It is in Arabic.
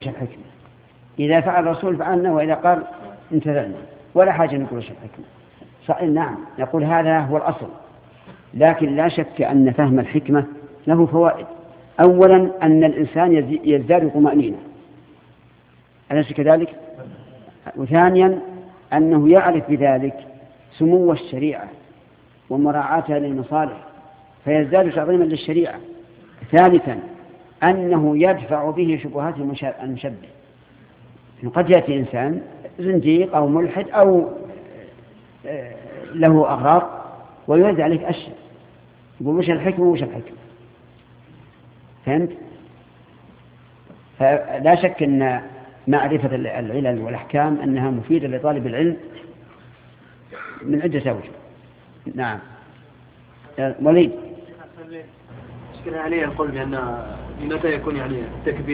الحكمة. إذا فعل الرسول فعلنا، وإذا قال انتظرنا، ولا حاجة نقول وش الحكمة. نعم نقول هذا هو الأصل، لكن لا شك أن فهم الحكمة له فوائد. أولا أن الإنسان يزداد طمأنينة، أليس كذلك؟ وثانيا أنه يعرف بذلك سمو الشريعة ومراعاتها للمصالح فيزداد تعظيما للشريعة. ثالثا أنه يدفع به شبهات المشبه. قد يأتي إنسان زنديق أو ملحد أو له أغراض ويوزع عليك أشياء، يقول وش الحكمة وش الحكمة. فهمت؟ فلا شك أن معرفة العلل والأحكام أنها مفيدة لطالب العلم من عدة أوجه. نعم وليد. أشكل عليه القول بأن متى يكون يعني التكبير